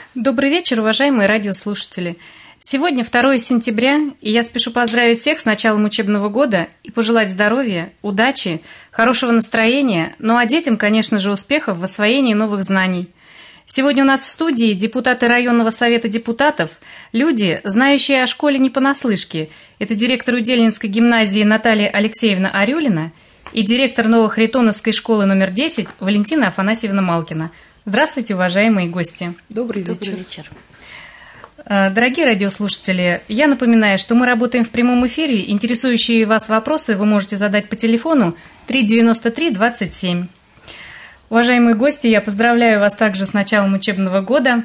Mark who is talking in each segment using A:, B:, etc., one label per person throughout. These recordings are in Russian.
A: Добрый вечер, уважаемые радиослушатели. Сегодня 2 сентября, и я спешу поздравить всех с началом учебного года и пожелать здоровья, удачи, хорошего настроения, ну а детям, конечно же, успехов в освоении новых знаний. Сегодня у нас в студии депутаты районного совета депутатов, люди, знающие о школе не понаслышке. Это директор Удельнинской гимназии Наталья Алексеевна Арюлина и директор Новохритоновской школы номер 10 Валентина Афанасьевна Малкина. Здравствуйте, уважаемые гости.
B: Добрый вечер.
A: Дорогие радиослушатели, я напоминаю, что мы работаем в прямом эфире. Интересующие вас вопросы вы можете задать по телефону 393-27. Уважаемые гости, я поздравляю вас также с началом учебного года.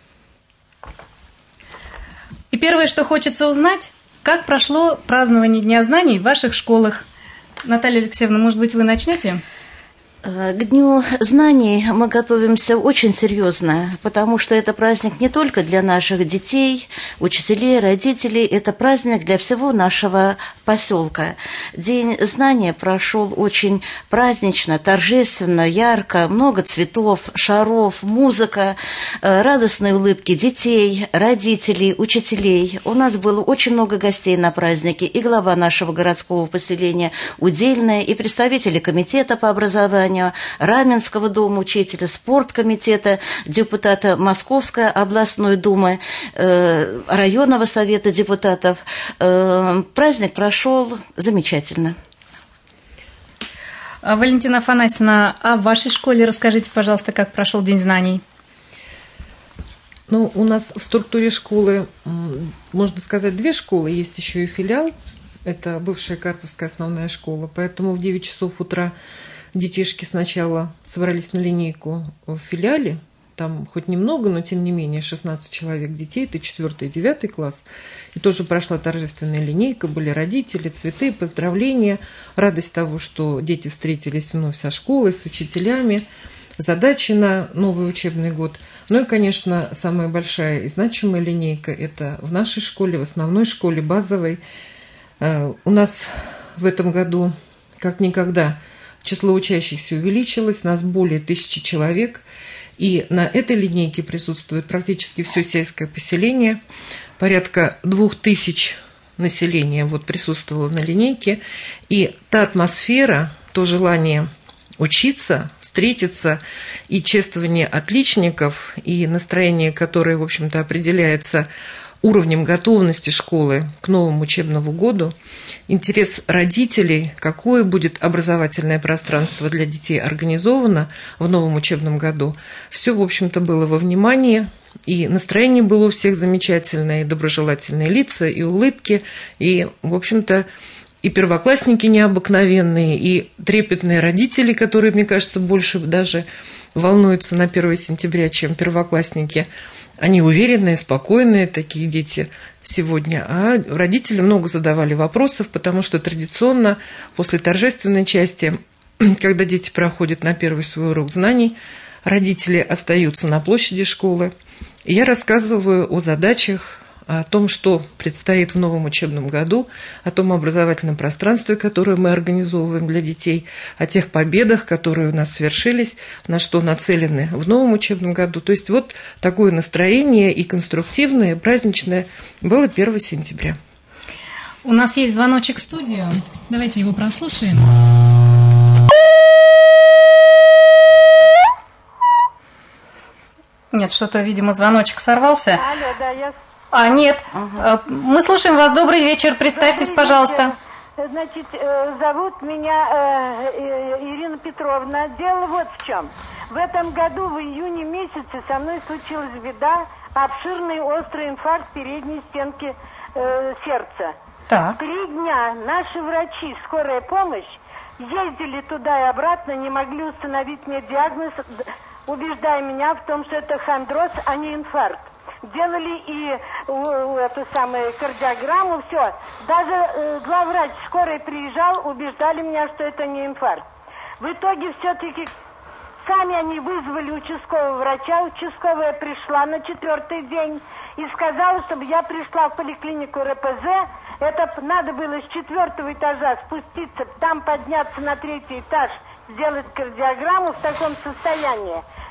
A: И первое, что хочется узнать, как прошло празднование Дня знаний в ваших школах. Наталья Алексеевна, может быть, вы начнете?
B: К Дню знаний мы готовимся очень серьезно, потому что это праздник не только для наших детей, учителей, родителей, это праздник для всего нашего поселка. День знаний прошел очень празднично, торжественно, ярко, много цветов, шаров, музыка, радостные улыбки детей, родителей, учителей. У нас было очень много гостей на празднике, и глава нашего городского поселения Удельная, и представители комитета по образованию, Раменского дома учителя, спорткомитета, депутата Московской областной думы, районного совета депутатов. Праздник прошел замечательно.
A: Валентина Афанасьевна, а в вашей школе расскажите, пожалуйста, как прошел День знаний?
C: Ну, у нас в структуре школы, можно сказать, 2 школы, есть еще и филиал. Это бывшая Карповская основная школа, поэтому в 9 часов утра детишки сначала собрались на линейку в филиале, там хоть немного, но тем не менее 16 человек детей, это 4 и 9 класс, и тоже прошла торжественная линейка, были родители, цветы, поздравления, радость того, что дети встретились вновь со школой, с учителями, задачи на новый учебный год. Ну и, конечно, самая большая и значимая линейка – это в нашей школе, в основной школе, базовой. У нас в этом году, как никогда, число учащихся увеличилось, нас более 1000 человек, и на этой линейке присутствует практически все сельское поселение, порядка 2000 населения присутствовало на линейке, и та атмосфера, то желание учиться, встретиться, и чествование отличников, и настроение, которое, в общем-то, определяется уровнем готовности школы к новому учебному году, интерес родителей, какое будет образовательное пространство для детей организовано в новом учебном году, все, в общем-то, было во внимании, и настроение было у всех замечательное, и доброжелательные лица, и улыбки, и, в общем-то, и первоклассники необыкновенные, и трепетные родители, которые, мне кажется, больше даже волнуются на 1 сентября, чем первоклассники. Они уверенные, спокойные, такие дети сегодня. А родители много задавали вопросов, потому что традиционно после торжественной части, когда дети проходят на первый свой урок знаний, родители остаются на площади школы. И я рассказываю о задачах, о том, что предстоит в новом учебном году, о том образовательном пространстве, которое мы организовываем для детей, о тех победах, которые у нас свершились, на что нацелены в новом учебном году. То есть вот такое настроение и конструктивное, и праздничное было 1 сентября.
A: У нас есть звоночек в студию. Давайте его прослушаем. Нет, что-то, видимо, звоночек сорвался.
D: Алло, да, я...
A: Нет. Ага. Мы слушаем вас. Добрый вечер. Представьтесь, пожалуйста.
D: Значит, зовут меня Ирина Петровна. Дело вот в чем. В этом году, в июне месяце, со мной случилась беда. Обширный острый инфаркт передней стенки сердца.
A: Так.
D: 3 дня наши врачи, скорая помощь, ездили туда и обратно, не могли установить мне диагноз, убеждая меня в том, что это хондроз, а не инфаркт. Делали и эту самую кардиограмму, все. Даже главврач скорой приезжал, убеждали меня, что это не инфаркт. В итоге все-таки сами они вызвали участкового врача. Участковая пришла на 4-й день и сказала, чтобы я пришла в поликлинику РПЗ. Это надо было с 4-го этажа спуститься, там подняться на 3-й этаж, сделать кардиограмму в таком состоянии.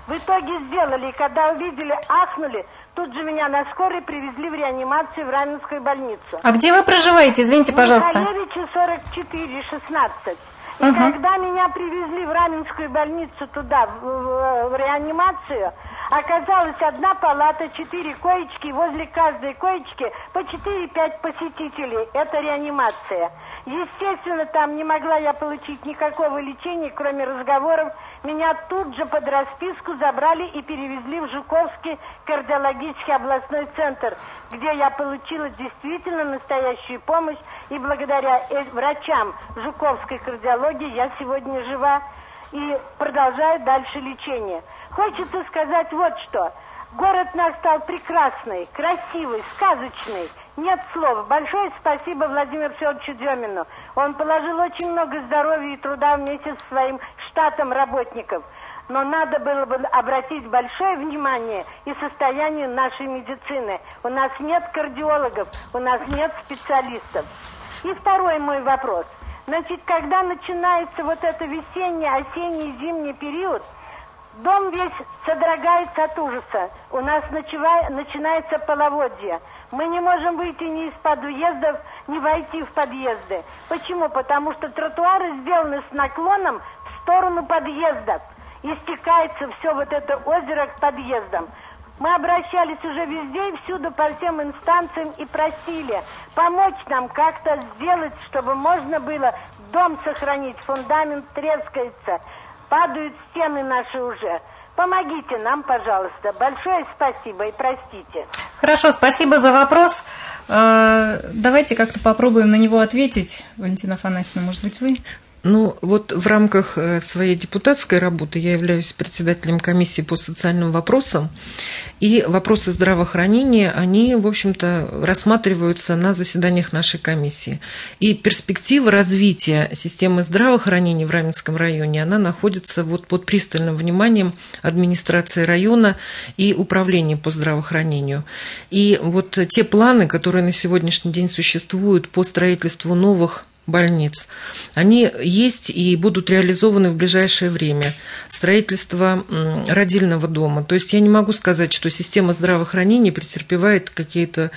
D: В итоге сделали, и когда увидели, ахнули, тут же меня на скорой привезли в реанимацию в Раменскую больницу.
A: А где вы проживаете? Извините, пожалуйста.
D: Михалевича 44, 16. И когда меня привезли в Раменскую больницу туда, в реанимацию, оказалась одна палата, 4 коечки, возле каждой коечки по 4-5 посетителей. Это реанимация. Естественно, там не могла я получить никакого лечения, кроме разговоров. Меня тут же под расписку забрали и перевезли в Жуковский кардиологический областной центр, где я получила действительно настоящую помощь. И благодаря врачам Жуковской кардиологии я сегодня жива и продолжаю дальше лечение. Хочется сказать вот что. Город наш стал прекрасный, красивый, сказочный. Нет слов. Большое спасибо Владимиру Федоровичу Демину. Он положил очень много здоровья и труда вместе со своим штатом работников. Но надо было бы обратить большое внимание и состоянию нашей медицины. У нас нет кардиологов, у нас нет специалистов. И второй мой вопрос. Значит, когда начинается вот это весенний, осенний, зимний период, дом весь содрогается от ужаса. У нас начинается половодье. Мы не можем выйти ни из подъездов, ни войти в подъезды. Почему? Потому что тротуары сделаны с наклоном в сторону подъездов. И стекается все вот это озеро к подъездам. Мы обращались уже везде и всюду по всем инстанциям и просили помочь нам как-то сделать, чтобы можно было дом сохранить. Фундамент трескается, падают стены наши уже. Помогите нам, пожалуйста. Большое спасибо и простите.
A: Хорошо, спасибо за вопрос. Давайте как-то попробуем на него ответить. Валентина Афанасьевна, может быть, вы?
C: Ну, вот в рамках своей депутатской работы я являюсь председателем комиссии по социальным вопросам, и вопросы здравоохранения, они, в общем-то, рассматриваются на заседаниях нашей комиссии. И перспектива развития системы здравоохранения в Раменском районе, она находится вот под пристальным вниманием администрации района и управления по здравоохранению. И вот те планы, которые на сегодняшний день существуют по строительству новых больниц, они есть и будут реализованы в ближайшее время. Строительство родильного дома. То есть я не могу сказать, что система здравоохранения претерпевает какие-то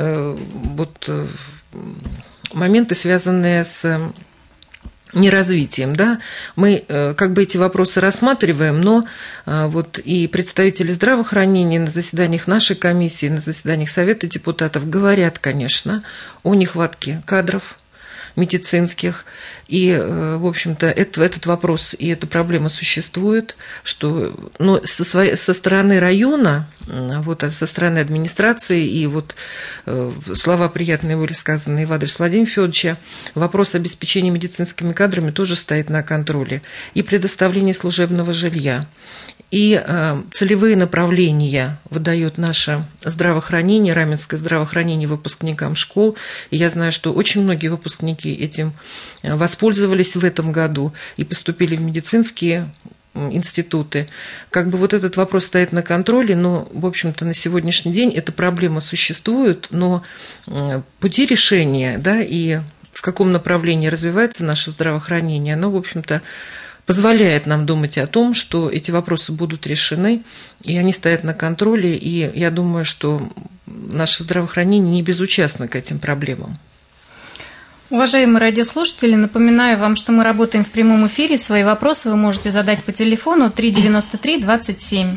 C: моменты, связанные с неразвитием, да, мы как бы эти вопросы рассматриваем, но вот и представители здравоохранения на заседаниях нашей комиссии, на заседаниях Совета депутатов говорят, конечно, о нехватке кадров медицинских, и, в общем-то, этот вопрос и эта проблема существует, что, но со стороны района, вот, со стороны администрации, и вот слова приятные были сказаны в адрес Владимира Федоровича, вопрос обеспечения медицинскими кадрами тоже стоит на контроле, и предоставление служебного жилья, и целевые направления выдает наше здравоохранение, Раменское здравоохранение выпускникам школ. И я знаю, что очень многие выпускники этим воспользовались в этом году и поступили в медицинские институты. Как бы вот этот вопрос стоит на контроле, но, в общем-то, на сегодняшний день эта проблема существует, но пути решения, да, и в каком направлении развивается наше здравоохранение, оно, в общем-то, позволяет нам думать о том, что эти вопросы будут решены, и они стоят на контроле, и я думаю, что наше здравоохранение не безучастно к этим проблемам.
A: Уважаемые радиослушатели, напоминаю вам, что мы работаем в прямом эфире. Свои вопросы вы можете задать по телефону 393-27.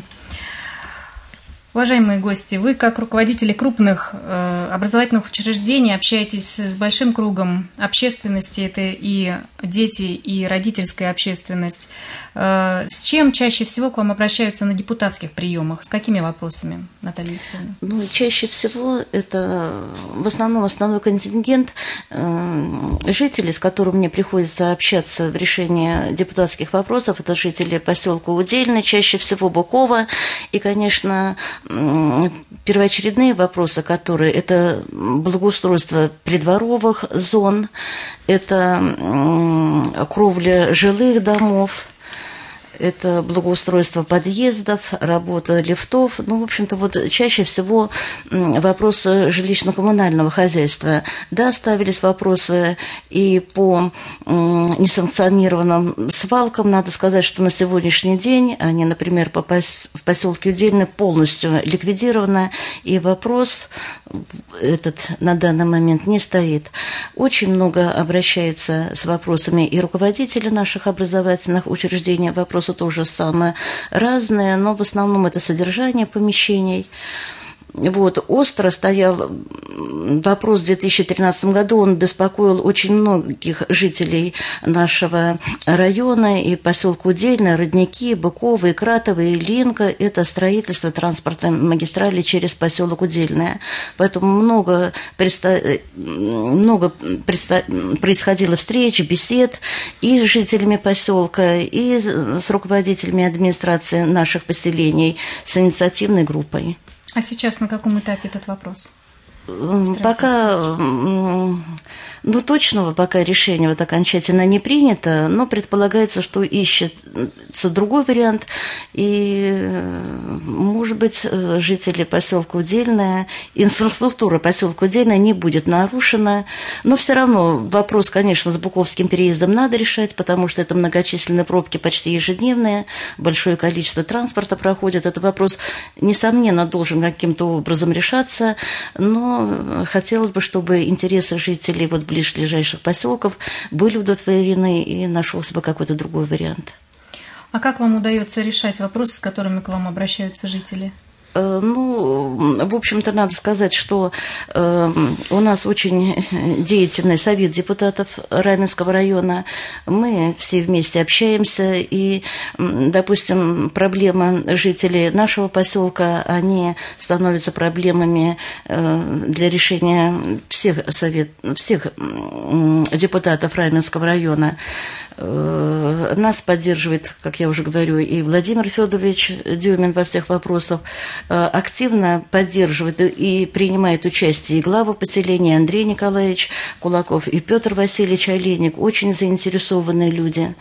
A: Уважаемые гости, вы, как руководители крупных образовательных учреждений, общаетесь с большим кругом общественности, это и дети, и родительская общественность. С чем чаще всего к вам обращаются на депутатских приемах? С какими вопросами, Наталья Алексеевна?
B: Ну, чаще всего это в основном основной контингент жителей, с которыми мне приходится общаться в решении депутатских вопросов. Это жители поселка Удельный, чаще всего Букова, и, конечно, первоочередные вопросы, которые это благоустройство придворовых зон, это кровля жилых домов, это благоустройство подъездов, работа лифтов. Ну, в общем-то, вот чаще всего вопросы жилищно-коммунального хозяйства. Да, ставились вопросы и по несанкционированным свалкам. Надо сказать, что на сегодняшний день они, например, в поселке Удельное полностью ликвидированы, и вопрос этот на данный момент не стоит. Очень много обращается с вопросами и руководители наших образовательных учреждений. Вопросы тоже самые разные, но в основном это содержание помещений. Вот, остро стоял вопрос в 2013 году, он беспокоил очень многих жителей нашего района и поселка Удельное, Родники, Быково, Икратово, Ильинка. Это строительство транспортной магистрали через поселок Удельное. Поэтому много происходило встреч, бесед и с жителями поселка, и с руководителями администрации наших поселений, с инициативной группой.
A: А сейчас на каком этапе этот вопрос?
B: Пока, точного пока решения вот окончательно не принято, но предполагается, что ищется другой вариант, и, может быть, жители поселка Удельное, инфраструктура поселка Удельное не будет нарушена, но все равно вопрос, конечно, с Буковским переездом надо решать, потому что это многочисленные пробки почти ежедневные, большое количество транспорта проходит, этот вопрос, несомненно, должен каким-то образом решаться, но хотелось бы, чтобы интересы жителей вот ближайших поселков были удовлетворены и нашелся бы какой-то другой вариант.
A: А как вам удается решать вопросы, с которыми к вам обращаются жители?
B: В общем-то, надо сказать, что у нас очень деятельный совет депутатов Раменского района. Мы все вместе общаемся, и, допустим, проблемы жителей нашего поселка, они становятся проблемами для решения всех депутатов Раменского района. Нас поддерживает, как я уже говорю, и Владимир Федорович Дюмин во всех вопросах. Активно поддерживает и принимает участие и глава поселения Андрей Николаевич Кулаков, и Петр Васильевич Олейник, очень заинтересованные люди.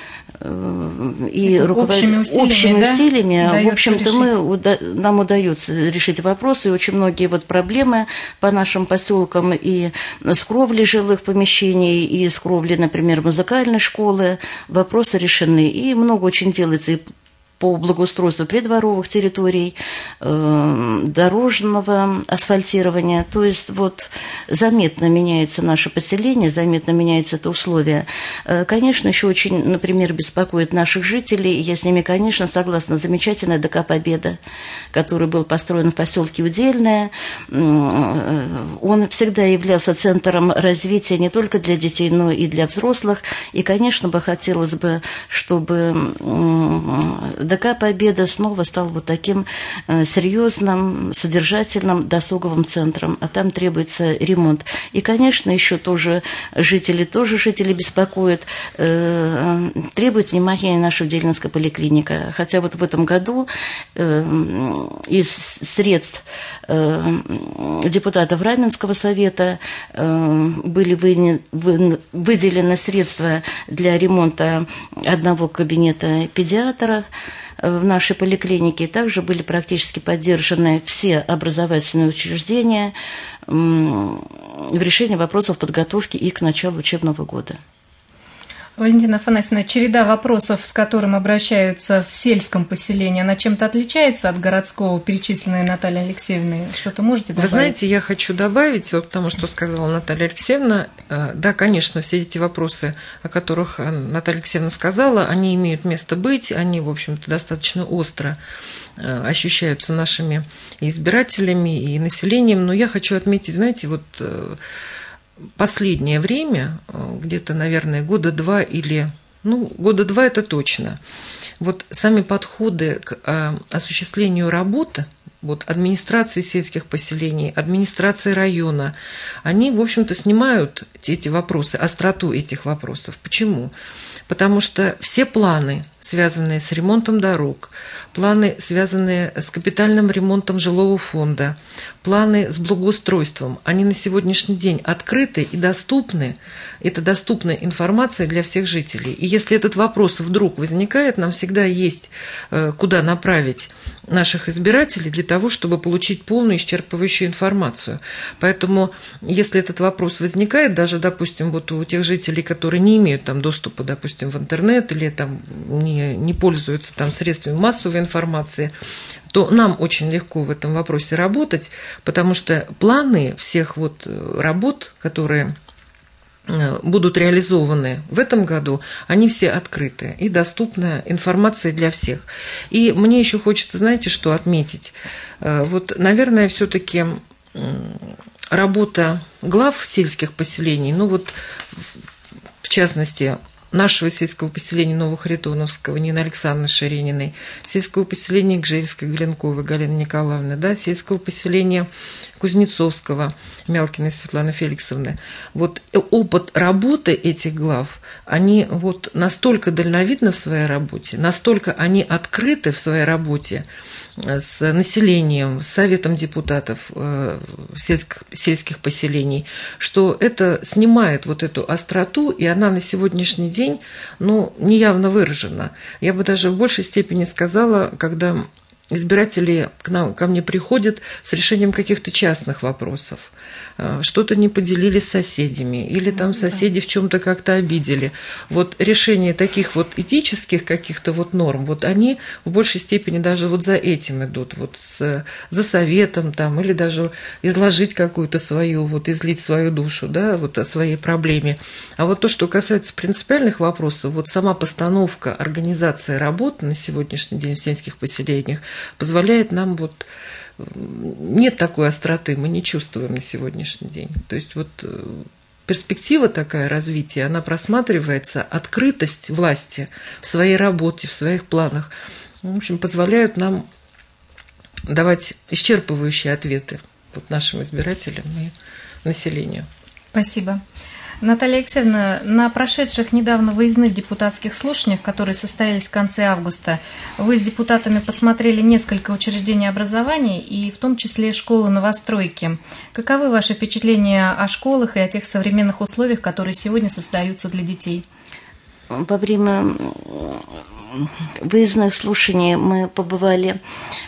B: И общими усилиями, в общем-то, нам удается решить вопросы, и очень многие вот проблемы по нашим поселкам и с кровлей жилых помещений, и с кровлей, например, музыкальной школы, вопросы решены. И много очень делается и по благоустройству придворовых территорий, дорожного асфальтирования. То есть вот заметно меняется наше поселение, заметно меняется это условие. Конечно, еще очень, например, беспокоит наших жителей. Я с ними, конечно, согласна. Замечательная ДК «Победа», который был построен в поселке Удельное. Он всегда являлся центром развития не только для детей, но и для взрослых. И, конечно, бы хотелось бы, чтобы ДК «Победа» снова стал вот таким серьезным, содержательным досуговым центром, а там требуется ремонт. И, конечно, еще тоже жители беспокоят, требует внимания наша Удельнинская поликлиника. Хотя вот в этом году из средств депутатов Раменского совета были выделены средства для ремонта одного кабинета педиатра в нашей поликлинике. Также были практически поддержаны все образовательные учреждения в решении вопросов подготовки и к началу учебного года.
A: Валентина Афанасьевна, череда вопросов, с которым обращаются в сельском поселении, она чем-то отличается от городского, перечисленной Натальей Алексеевной? Что-то можете добавить?
C: Вы знаете, я хочу добавить, вот потому что сказала Наталья Алексеевна, да, конечно, все эти вопросы, о которых Наталья Алексеевна сказала, они имеют место быть, они, в общем-то, достаточно остро ощущаются нашими избирателями и населением, но я хочу отметить, знаете, вот последнее время, где-то, наверное, года два это точно, вот сами подходы к осуществлению работы, вот администрации сельских поселений, администрации района, они, в общем-то, снимают эти вопросы, остроту этих вопросов. Почему? Потому что все планы связанные с ремонтом дорог, планы, связанные с капитальным ремонтом жилого фонда, планы с благоустройством, они на сегодняшний день открыты и доступны. Это доступная информация для всех жителей. И если этот вопрос вдруг возникает, нам всегда есть куда направить наших избирателей для того, чтобы получить полную исчерпывающую информацию. Поэтому, если этот вопрос возникает, даже, допустим, вот у тех жителей, которые не имеют там доступа, допустим, в интернет или там не пользуются там средствами массовой информации, то нам очень легко в этом вопросе работать, потому что планы всех вот работ, которые будут реализованы в этом году, они все открыты и доступна информация для всех. И мне еще хочется, знаете, что отметить? Вот, наверное, все-таки работа глав сельских поселений, ну вот, в частности, нашего сельского поселения Новохаритоновского Нины Александровны Шарениной, сельского поселения Гжельской Гленковой Галины Николаевны, да, сельского поселения Кузнецовского Мялкиной Светланы Феликсовны. Вот опыт работы этих глав, они вот настолько дальновидны в своей работе, настолько они открыты в своей работе с населением, с советом депутатов сельских поселений, что это снимает вот эту остроту, и она на сегодняшний день, ну, неявно выражена. Я бы даже в большей степени сказала, когда избиратели ко мне приходят с решением каких-то частных вопросов, что-то не поделили с соседями, или там соседи в чем-то как-то обидели. Вот решение таких вот этических каких-то вот норм, вот они в большей степени даже вот за этим идут, вот за советом там, или даже изложить какую-то свою, вот излить свою душу, да, вот о своей проблеме. А вот то, что касается принципиальных вопросов, вот сама постановка, организация работы на сегодняшний день в сельских поселениях позволяет нам вот. Нет такой остроты, мы не чувствуем на сегодняшний день. То есть вот перспектива такая развития, она просматривается, открытость власти в своей работе, в своих планах, в общем, позволяют нам давать исчерпывающие ответы вот нашим избирателям и населению.
A: Спасибо. Наталья Алексеевна, на прошедших недавно выездных депутатских слушаниях, которые состоялись в конце августа, вы с депутатами посмотрели несколько учреждений образования, и в том числе школы-новостройки. Каковы ваши впечатления о школах и о тех современных условиях, которые сегодня создаются для детей?
B: Во время выездных слушаний мы побывали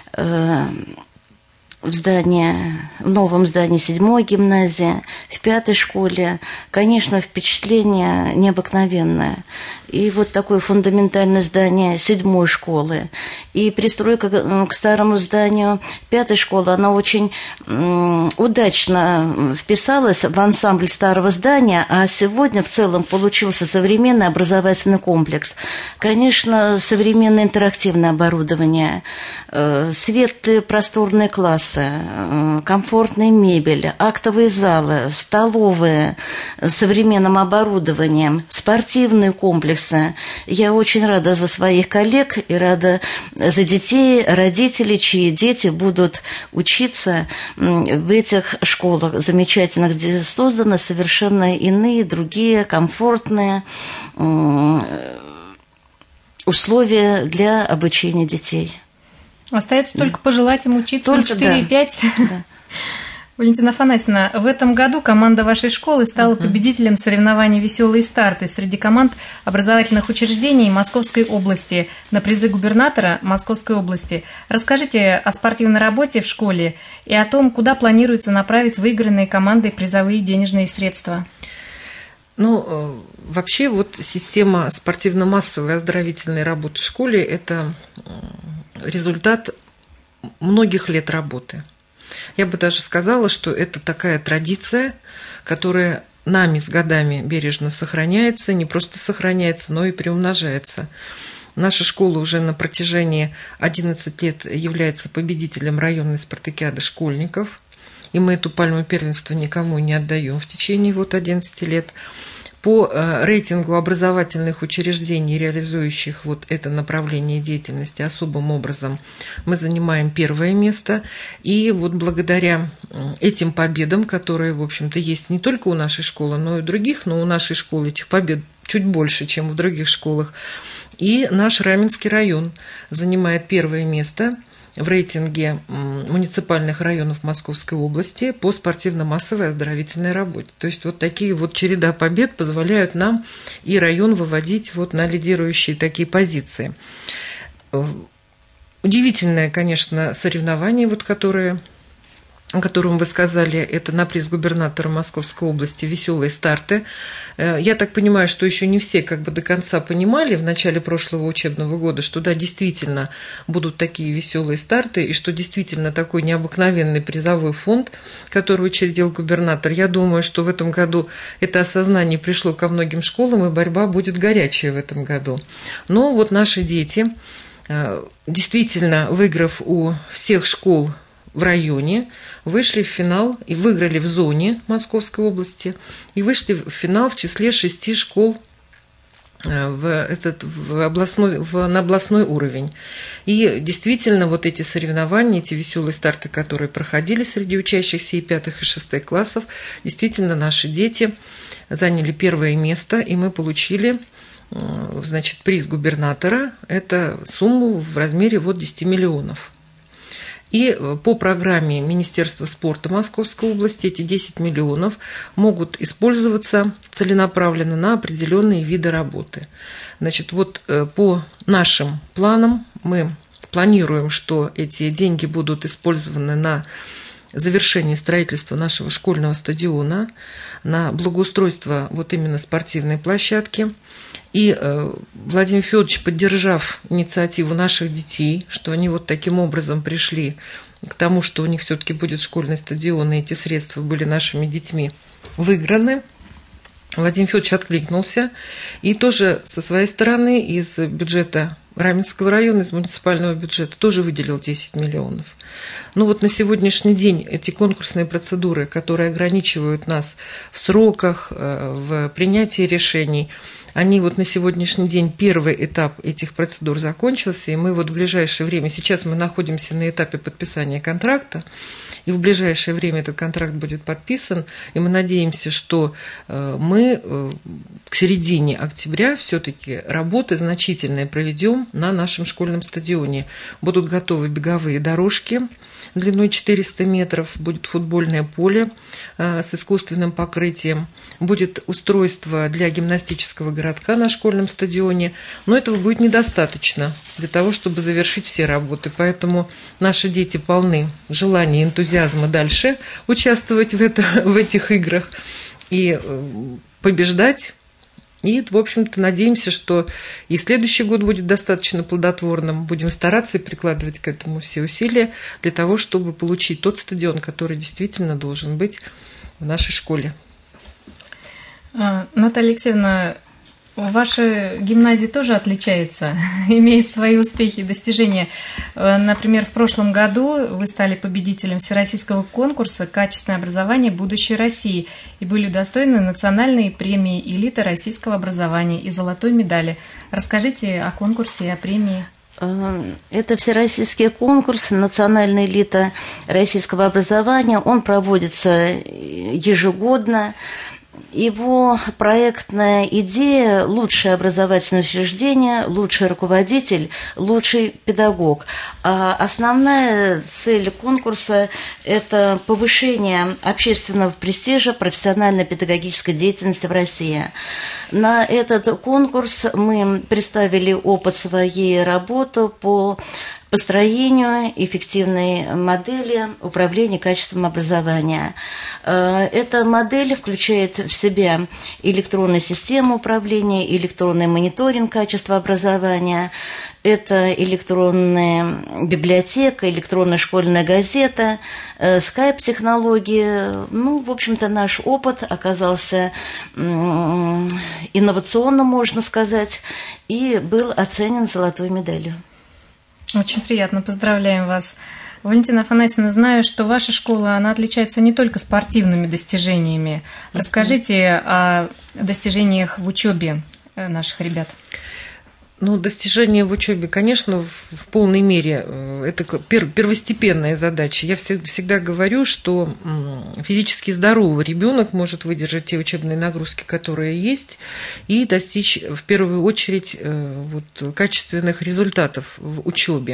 B: в новом здании 7-й гимназии, в 5-й школе. Конечно, впечатление необыкновенное. И вот такое фундаментальное здание 7-й школы. И пристройка к старому зданию 5-й школы, она очень удачно вписалась в ансамбль старого здания, а сегодня в целом получился современный образовательный комплекс. Конечно, современное интерактивное оборудование, светлые просторные классы, комфортная мебель, актовые залы, столовые с современным оборудованием, спортивные комплексы. Я очень рада за своих коллег и рада за детей, родителей, чьи дети будут учиться в этих школах замечательных, где созданы совершенно иные, другие, комфортные условия для обучения детей.
A: Остается только пожелать им учиться
B: только,
A: 4 и 5.
B: Да.
A: Валентина Афанасьевна, в этом году команда вашей школы стала победителем соревнований «Веселые старты» среди команд образовательных учреждений Московской области на призы губернатора Московской области. Расскажите о спортивной работе в школе и о том, куда планируется направить выигранные командой призовые денежные средства.
C: Ну, вообще вот система спортивно-массовой оздоровительной работы в школе – это результат многих лет работы. Я бы даже сказала, что это такая традиция, которая нами с годами бережно сохраняется, не просто сохраняется, но и приумножается. Наша школа уже на протяжении 11 лет является победителем районной спартакиады школьников, и мы эту пальму первенства никому не отдаем в течение вот 11 лет. По рейтингу образовательных учреждений, реализующих вот это направление деятельности особым образом, мы занимаем 1-е место. И вот благодаря этим победам, которые, в общем-то, есть не только у нашей школы, но и у других, но у нашей школы этих побед чуть больше, чем в других школах, И наш Раменский район занимает первое место в рейтинге муниципальных районов Московской области по спортивно-массовой оздоровительной работе. То есть вот такие вот череда побед позволяют нам и район выводить вот на лидирующие такие позиции. Удивительное, конечно, соревнование, вот о котором вы сказали, это на приз губернатора Московской области «Веселые старты». Я так понимаю, что еще не все как бы до конца понимали в начале прошлого учебного года, что да, действительно будут такие веселые старты, и что действительно такой необыкновенный призовой фонд, который учредил губернатор. Я думаю, что в этом году это осознание пришло ко многим школам, и борьба будет горячая в этом году. Но вот наши дети, действительно, выиграв у всех школ в районе, вышли в финал и выиграли в зоне Московской области и вышли в финал в числе 6 школ на областной уровень. И действительно вот эти соревнования, эти веселые старты, которые проходили среди учащихся и 5 и 6 классов, действительно наши дети заняли первое место, и мы получили, значит, приз губернатора. Это сумму в размере вот 10 миллионов. И по программе Министерства спорта Московской области эти 10 миллионов могут использоваться целенаправленно на определенные виды работы. Значит, вот по нашим планам мы планируем, что эти деньги будут использованы на завершение строительства нашего школьного стадиона, на благоустройство вот именно спортивной площадки. И Владимир Федорович, поддержав инициативу наших детей, что они вот таким образом пришли к тому, что у них все-таки будет школьный стадион, и эти средства были нашими детьми выиграны, Владимир Федорович откликнулся и тоже со своей стороны из бюджета Раменского района, из муниципального бюджета тоже выделил 10 миллионов. Ну вот на сегодняшний день эти конкурсные процедуры, которые ограничивают нас в сроках, в принятии решений, они вот на сегодняшний день, первый этап этих процедур закончился, и мы вот в ближайшее время, сейчас мы находимся на этапе подписания контракта, и в ближайшее время этот контракт будет подписан, и мы надеемся, что мы к середине октября все-таки работы значительные проведем на нашем школьном стадионе. Будут готовы беговые дорожки длиной 400 метров, будет футбольное поле с искусственным покрытием, будет устройство для гимнастического городка на школьном стадионе, но этого будет недостаточно для того, чтобы завершить все работы. Поэтому наши дети полны желания и энтузиазма дальше участвовать в этих играх и побеждать. И, в общем-то, надеемся, что и следующий год будет достаточно плодотворным. Будем стараться и прикладывать к этому все усилия для того, чтобы получить тот стадион, который действительно должен быть в нашей школе.
A: Наталья Алексеевна, ваша гимназия тоже отличается, имеет свои успехи и достижения. Например, в прошлом году вы стали победителем всероссийского конкурса «Качественное образование будущей России» и были удостоены национальной премии «Элита российского образования» и золотой медали. Расскажите о конкурсе и о премии.
B: Это всероссийский конкурс «Национальная элита российского образования». Он проводится ежегодно. Его проектная идея – лучшее образовательное учреждение, лучший руководитель, лучший педагог. А основная цель конкурса – это повышение общественного престижа профессионально-педагогической деятельности в России. На этот конкурс мы представили опыт своей работы по построению эффективной модели управления качеством образования. Эта модель включает в себя электронную систему управления, электронный мониторинг качества образования, это электронная библиотека, электронная школьная газета, скайп-технологии. Ну, в общем-то, наш опыт оказался инновационным, можно сказать, и был оценен золотой медалью.
A: Очень приятно, поздравляем вас. Валентина Афанасьевна, знаю, что ваша школа, она отличается не только спортивными достижениями. Расскажите о достижениях в учебе наших ребят.
C: Ну, достижения в учебе, конечно, в полной мере это первостепенная задача. Я всегда говорю, что физически здоровый ребенок может выдержать те учебные нагрузки, которые есть, и достичь в первую очередь качественных результатов в учебе.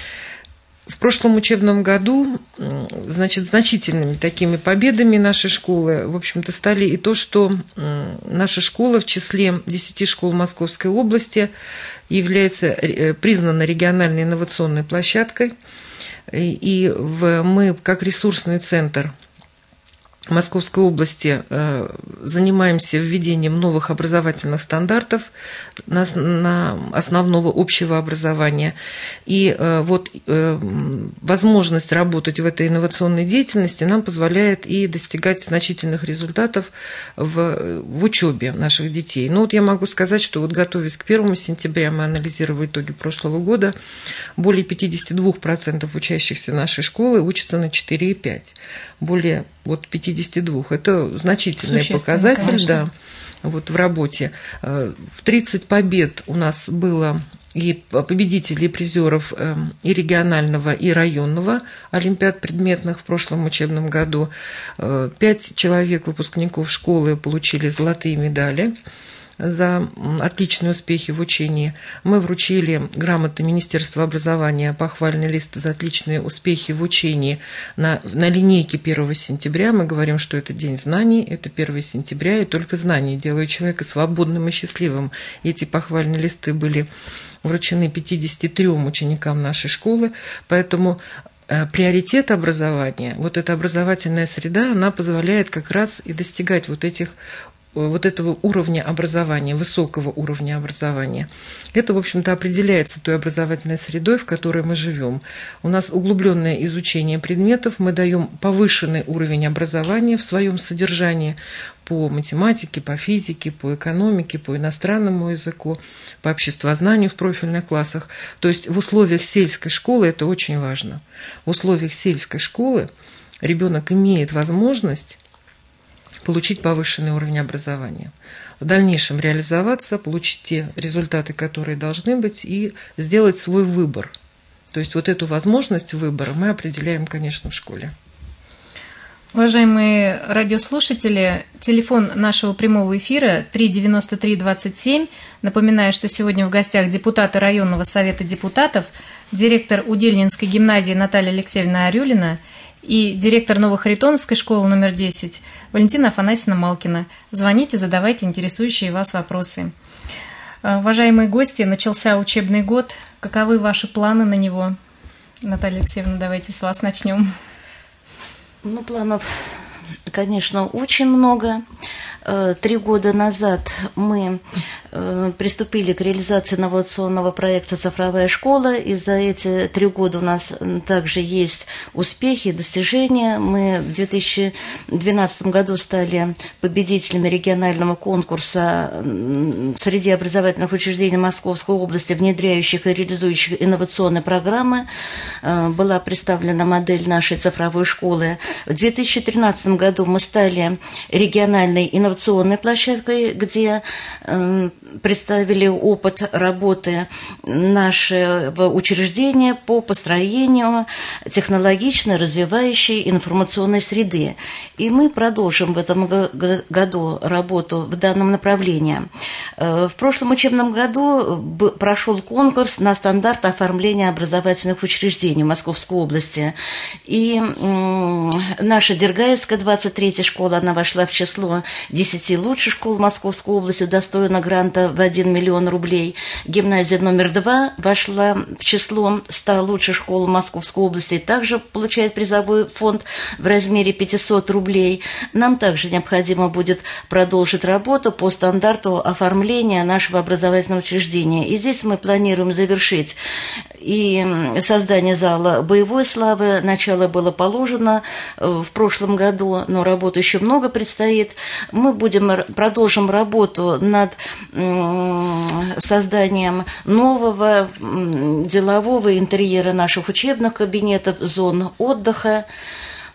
C: В прошлом учебном году, значительными такими победами нашей школы, в общем-то, стали и то, что наша школа в числе 10 школ Московской области является признана региональной инновационной площадкой. И мы, как ресурсный центр Московской области, занимаемся введением новых образовательных стандартов на основного общего образования. И возможность работать в этой инновационной деятельности нам позволяет и достигать значительных результатов в учебе наших детей. Ну, я могу сказать, что готовясь к 1 сентября, мы анализировали итоги прошлого года, более 52% учащихся нашей школы учатся на 4,5. Более 52. Это значительный показатель, конечно. Да, в работе. В 30 побед у нас было и победителей, и призеров и регионального, и районного олимпиад предметных в прошлом учебном году. 5 человек, выпускников школы, получили золотые медали за отличные успехи в учении. Мы вручили грамоты Министерства образования, похвальный лист за отличные успехи в учении на линейке 1 сентября. Мы говорим, что это День знаний, это 1 сентября, и только знания делают человека свободным и счастливым. Эти похвальные листы были вручены 53 ученикам нашей школы, поэтому приоритет образования, эта образовательная среда, она позволяет как раз и достигать этого уровня образования, высокого уровня образования. Это, в общем-то, определяется той образовательной средой, в которой мы живем. У нас углубленное изучение предметов, мы даем повышенный уровень образования в своем содержании по математике, по физике, по экономике, по иностранному языку, по обществознанию в профильных классах. То есть в условиях сельской школы это очень важно. В условиях сельской школы ребенок имеет возможность получить повышенный уровень образования, в дальнейшем реализоваться, получить те результаты, которые должны быть, и сделать свой выбор. То есть эту возможность выбора мы определяем, конечно, в школе.
A: Уважаемые радиослушатели, телефон нашего прямого эфира 393-27. Напоминаю, что сегодня в гостях депутаты районного совета депутатов, директор Удельнинской гимназии Наталья Алексеевна Арюлина и директор Новохаритоновской школы номер 10 Валентина Афанасьевна Малкина. Звоните, задавайте интересующие вас вопросы. Уважаемые гости, начался учебный год. Каковы ваши планы на него? Наталья Алексеевна, давайте с вас начнем.
B: Планов, конечно, очень много. 3 года назад мы приступили к реализации инновационного проекта «Цифровая школа», и за эти 3 года у нас также есть успехи, достижения. Мы в 2012 году стали победителями регионального конкурса среди образовательных учреждений Московской области, внедряющих и реализующих инновационные программы. Была представлена модель нашей цифровой школы. В 2013 году мы стали региональной инновационной площадкой, где представили опыт работы нашего учреждения по построению технологично развивающей информационной среды. И мы продолжим в этом году работу в данном направлении. В прошлом учебном году прошел конкурс на стандарт оформления образовательных учреждений в Московской области. И наша Дергаевская 23-я школа, она вошла в число 10 лучших школ Московской области, удостоена гранта в 1 миллион рублей. Гимназия номер 2 вошла в число 100 лучших школ Московской области и также получает призовой фонд в размере 500 рублей. Нам также необходимо будет продолжить работу по стандарту оформления нашего образовательного учреждения. И здесь мы планируем завершить и создание зала боевой славы. Начало было положено в прошлом году, но работы еще много предстоит. Мы продолжим работу над созданием нового делового интерьера наших учебных кабинетов, зон отдыха.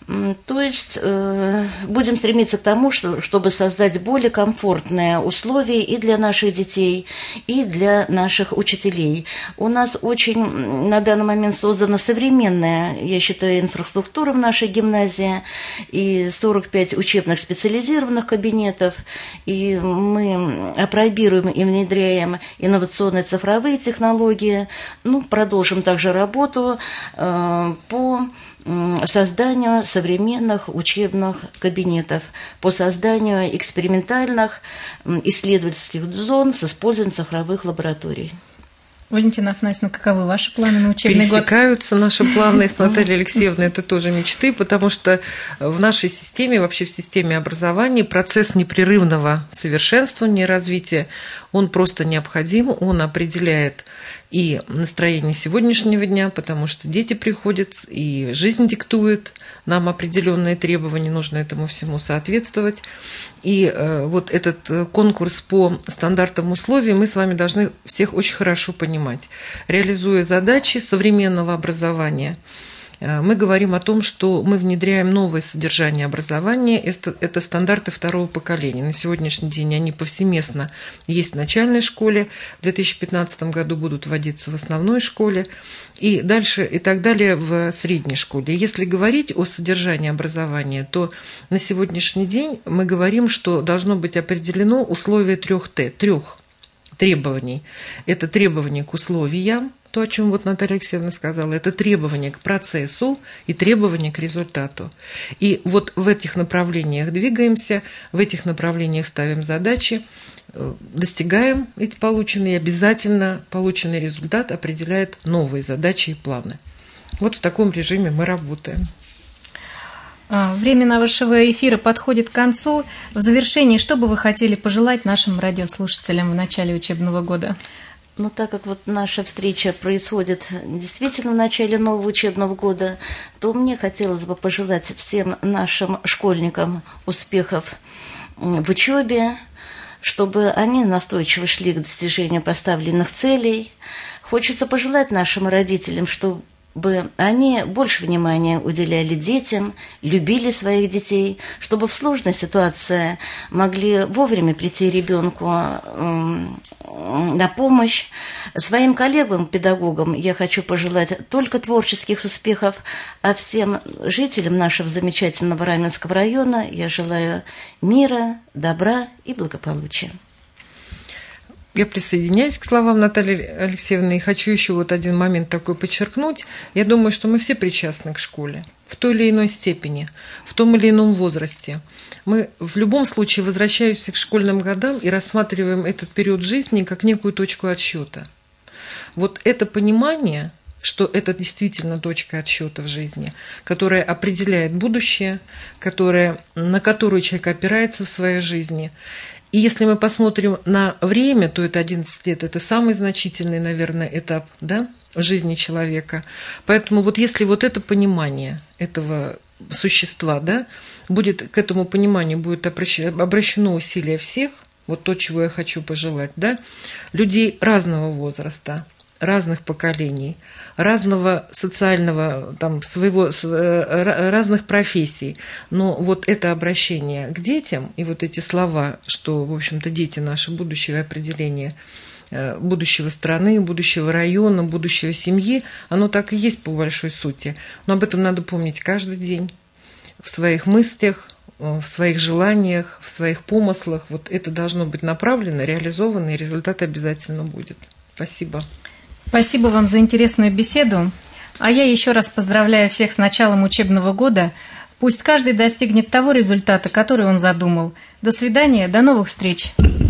B: То есть будем стремиться к тому, чтобы создать более комфортные условия и для наших детей, и для наших учителей. У нас очень на данный момент создана современная, я считаю, инфраструктура в нашей гимназии, и 45 учебных специализированных кабинетов, и мы апробируем и внедряем инновационные цифровые технологии. Продолжим также работу по созданию современных учебных кабинетов, по созданию экспериментальных исследовательских зон с использованием цифровых лабораторий.
A: Валентина Афанасьевна, каковы ваши планы на учебный год?
C: Пересекаются наши планы с Натальей Алексеевной, это тоже мечты, потому что в нашей системе, вообще в системе образования, процесс непрерывного совершенствования и развития, он просто необходим, он определяет и настроение сегодняшнего дня, потому что дети приходят, и жизнь диктует нам определенные требования, нужно этому всему соответствовать. И вот этот конкурс по стандартам условий мы с вами должны всех очень хорошо понимать. Реализуя задачи современного образования, мы говорим о том, что мы внедряем новое содержание образования. Это стандарты второго поколения. На сегодняшний день они повсеместно есть в начальной школе. В 2015 году будут вводиться в основной школе. И дальше и так далее в средней школе. Если говорить о содержании образования, то на сегодняшний день мы говорим, что должно быть определено условие 3 требований. Это требования к условиям, то, о чем вот Наталья Алексеевна сказала, это требования к процессу и требования к результату. И вот в этих направлениях двигаемся, в этих направлениях ставим задачи, достигаем эти полученные, обязательно полученный результат определяет новые задачи и планы. Вот в таком режиме мы работаем.
A: Время нашего эфира подходит к концу. В завершении, что бы вы хотели пожелать нашим радиослушателям в начале учебного года?
B: Так как вот наша встреча происходит действительно в начале нового учебного года, то мне хотелось бы пожелать всем нашим школьникам успехов в учебе, чтобы они настойчиво шли к достижению поставленных целей. Хочется пожелать нашим родителям, чтобы они больше внимания уделяли детям, любили своих детей, чтобы в сложной ситуации могли вовремя прийти ребенку на помощь. Своим коллегам, педагогам я хочу пожелать только творческих успехов, а всем жителям нашего замечательного Раменского района я желаю мира, добра и благополучия.
C: Я присоединяюсь к словам Натальи Алексеевны и хочу еще вот один момент такой подчеркнуть. Я думаю, что мы все причастны к школе в той или иной степени, в том или ином возрасте. Мы в любом случае возвращаемся к школьным годам и рассматриваем этот период жизни как некую точку отсчета. Вот это понимание, что это действительно точка отсчета в жизни, которая определяет будущее, на которую человек опирается в своей жизни. И если мы посмотрим на время, то это 11 лет, это самый значительный, наверное, этап, да, в жизни человека. Поэтому вот если вот это понимание этого существа, да, к этому пониманию будет обращено усилие всех, вот то, чего я хочу пожелать, да, людей разного возраста, разных поколений, разного социального, разных профессий. Но вот это обращение к детям и вот эти слова, что, в общем-то, дети – наше будущее, определение будущего страны, будущего района, будущего семьи, оно так и есть по большой сути. Но об этом надо помнить каждый день в своих мыслях, в своих желаниях, в своих помыслах. Вот это должно быть направлено, реализовано, и результат обязательно будет. Спасибо.
A: Спасибо вам за интересную беседу. А я еще раз поздравляю всех с началом учебного года. Пусть каждый достигнет того результата, который он задумал. До свидания, до новых встреч.